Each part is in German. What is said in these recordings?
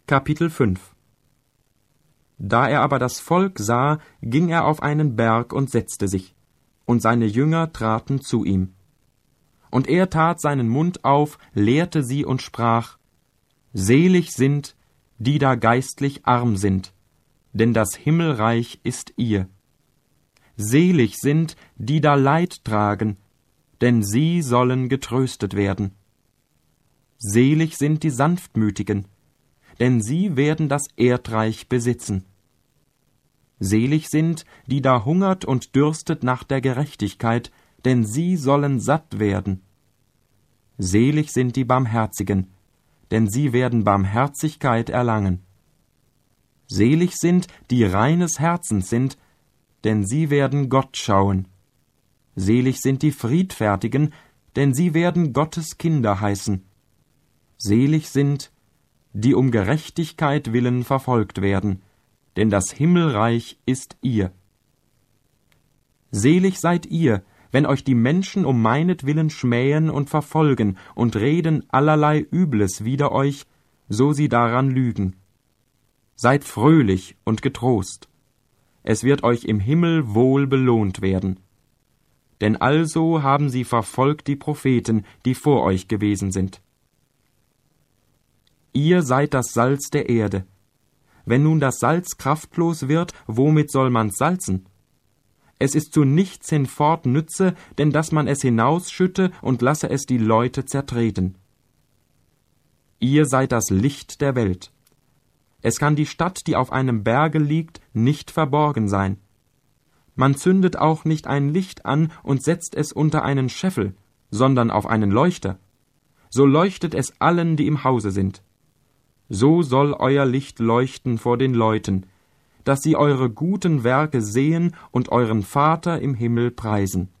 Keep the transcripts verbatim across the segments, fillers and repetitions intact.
Kapitel fünf. Da er aber das Volk sah, ging er auf einen Berg und setzte sich, und seine Jünger traten zu ihm. Und er tat seinen Mund auf, lehrte sie und sprach: Selig sind, die da geistlich arm sind, denn das Himmelreich ist ihr. Selig sind, die da Leid tragen, denn sie sollen getröstet werden. Selig sind die Sanftmütigen, denn sie werden das Erdreich besitzen. Selig sind, die da hungert und dürstet nach der Gerechtigkeit, denn sie sollen satt werden. Selig sind die Barmherzigen, denn sie werden Barmherzigkeit erlangen. Selig sind, die reines Herzens sind, denn sie werden Gott schauen. Selig sind die Friedfertigen, denn sie werden Gottes Kinder heißen. Selig sind, die um Gerechtigkeit willen verfolgt werden, denn das Himmelreich ist ihr. Selig seid ihr, wenn euch die Menschen um meinetwillen schmähen und verfolgen und reden allerlei Übles wider euch, so sie daran lügen. Seid fröhlich und getrost. Es wird euch im Himmel wohl belohnt werden. Denn also haben sie verfolgt die Propheten, die vor euch gewesen sind. Ihr seid das Salz der Erde. Wenn nun das Salz kraftlos wird, womit soll man's salzen? Es ist zu nichts hinfort nütze, denn dass man es hinausschütte und lasse es die Leute zertreten. Ihr seid das Licht der Welt. Es kann die Stadt, die auf einem Berge liegt, nicht verborgen sein. Man zündet auch nicht ein Licht an und setzt es unter einen Scheffel, sondern auf einen Leuchter. So leuchtet es allen, die im Hause sind. So soll euer Licht leuchten vor den Leuten, dass sie eure guten Werke sehen und euren Vater im Himmel preisen.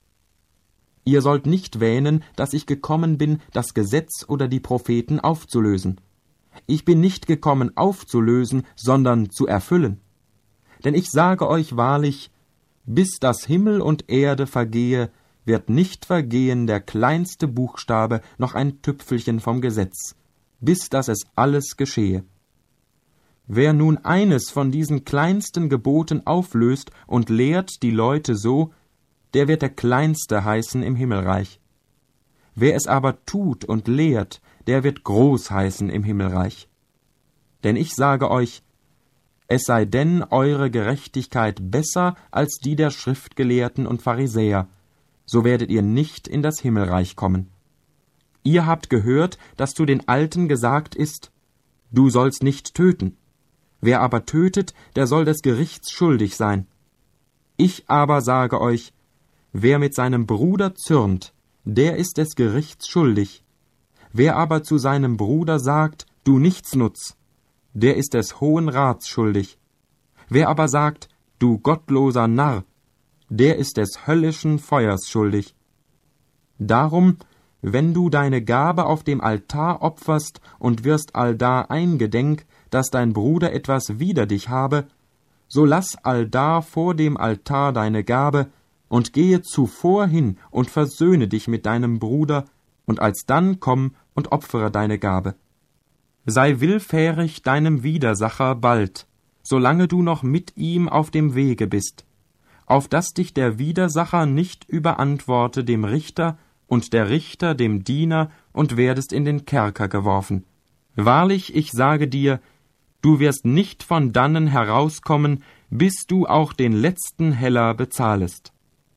Ihr sollt nicht wähnen, dass ich gekommen bin, das Gesetz oder die Propheten aufzulösen. Ich bin nicht gekommen, aufzulösen, sondern zu erfüllen. Denn ich sage euch wahrlich, bis das Himmel und Erde vergehe, wird nicht vergehen der kleinste Buchstabe noch ein Tüpfelchen vom Gesetz, bis dass es alles geschehe. Wer nun eines von diesen kleinsten Geboten auflöst und lehrt die Leute so, der wird der Kleinste heißen im Himmelreich. Wer es aber tut und lehrt, der wird groß heißen im Himmelreich. Denn ich sage euch, es sei denn eure Gerechtigkeit besser als die der Schriftgelehrten und Pharisäer, so werdet ihr nicht in das Himmelreich kommen. Ihr habt gehört, dass zu den Alten gesagt ist, du sollst nicht töten. Wer aber tötet, der soll des Gerichts schuldig sein. Ich aber sage euch, wer mit seinem Bruder zürnt, der ist des Gerichts schuldig. Wer aber zu seinem Bruder sagt, du Nichtsnutz, der ist des Hohen Rats schuldig. Wer aber sagt, du gottloser Narr, der ist des höllischen Feuers schuldig. Darum, wenn du deine Gabe auf dem Altar opferst und wirst allda eingedenk, dass dein Bruder etwas wider dich habe, so lass allda vor dem Altar deine Gabe und gehe zuvor hin und versöhne dich mit deinem Bruder, und alsdann komm und opfere deine Gabe. Sei willfährig deinem Widersacher bald, solange du noch mit ihm auf dem Wege bist, auf dass dich der Widersacher nicht überantworte dem Richter und der Richter dem Diener und werdest in den Kerker geworfen. Wahrlich, ich sage dir, du wirst nicht von dannen herauskommen, bis du auch den letzten Heller bezahlest.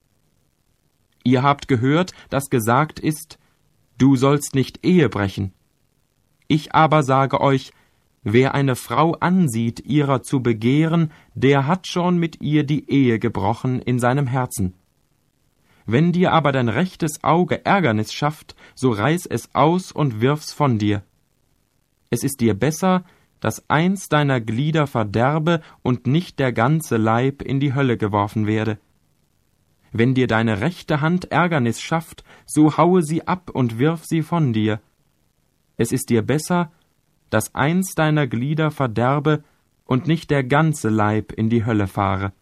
Ihr habt gehört, dass gesagt ist, du sollst nicht Ehe brechen. Ich aber sage euch, wer eine Frau ansieht, ihrer zu begehren, der hat schon mit ihr die Ehe gebrochen in seinem Herzen. Wenn dir aber dein rechtes Auge Ärgernis schafft, so reiß es aus und wirf's von dir. Es ist dir besser, dass eins deiner Glieder verderbe und nicht der ganze Leib in die Hölle geworfen werde. Wenn dir deine rechte Hand Ärgernis schafft, so haue sie ab und wirf sie von dir. Es ist dir besser, dass eins deiner Glieder verderbe und nicht der ganze Leib in die Hölle fahre.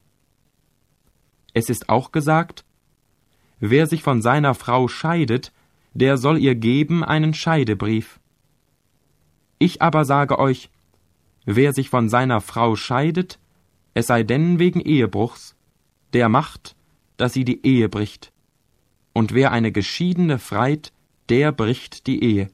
Es ist auch gesagt, wer sich von seiner Frau scheidet, der soll ihr geben einen Scheidebrief. Ich aber sage euch, wer sich von seiner Frau scheidet, es sei denn wegen Ehebruchs, der macht, dass sie die Ehe bricht. Und wer eine Geschiedene freit, der bricht die Ehe.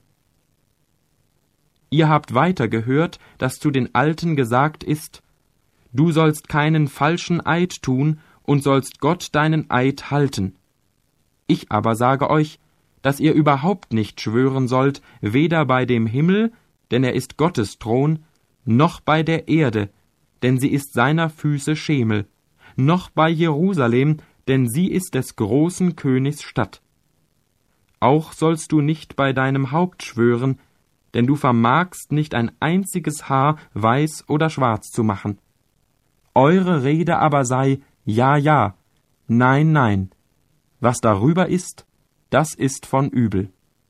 Ihr habt weiter gehört, dass zu den Alten gesagt ist, du sollst keinen falschen Eid tun und sollst Gott deinen Eid halten. Ich aber sage euch, dass ihr überhaupt nicht schwören sollt, weder bei dem Himmel, denn er ist Gottes Thron, noch bei der Erde, denn sie ist seiner Füße Schemel, noch bei Jerusalem, denn sie ist des großen Königs Stadt. Auch sollst du nicht bei deinem Haupt schwören, denn du vermagst nicht ein einziges Haar weiß oder schwarz zu machen. Eure Rede aber sei ja, ja, nein, nein. Was darüber ist, das ist von übel.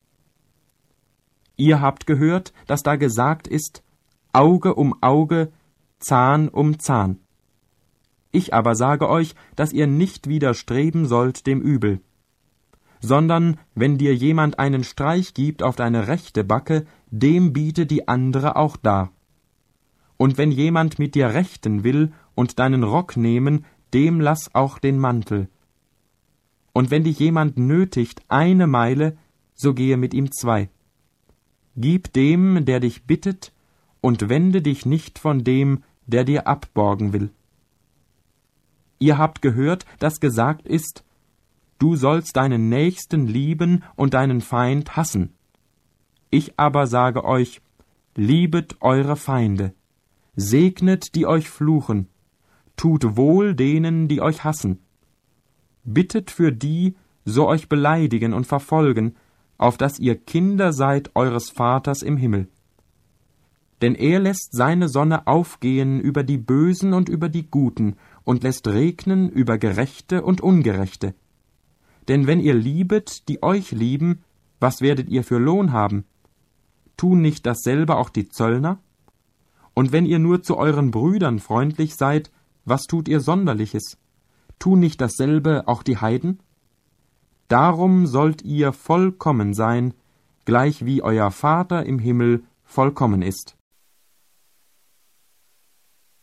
Ihr habt gehört, dass da gesagt ist, Auge um Auge, Zahn um Zahn. Ich aber sage euch, dass ihr nicht widerstreben sollt dem Übel. Sondern, wenn dir jemand einen Streich gibt auf deine rechte Backe, dem biete die andere auch dar. Und wenn jemand mit dir rechten will und deinen Rock nehmen, dem lass auch den Mantel. Und wenn dich jemand nötigt eine Meile, so gehe mit ihm zwei. Gib dem, der dich bittet, und wende dich nicht von dem, der dir abborgen will. Ihr habt gehört, dass gesagt ist, du sollst deinen Nächsten lieben und deinen Feind hassen. Ich aber sage euch, liebet eure Feinde, segnet, die euch fluchen, tut wohl denen, die euch hassen. Bittet für die, so euch beleidigen und verfolgen, auf dass ihr Kinder seid eures Vaters im Himmel. Denn er lässt seine Sonne aufgehen über die Bösen und über die Guten und lässt regnen über Gerechte und Ungerechte. Denn wenn ihr liebet, die euch lieben, was werdet ihr für Lohn haben? Tun nicht dasselbe auch die Zöllner? Und wenn ihr nur zu euren Brüdern freundlich seid, was tut ihr Sonderliches? Tun nicht dasselbe auch die Heiden? Darum sollt ihr vollkommen sein, gleich wie euer Vater im Himmel vollkommen ist.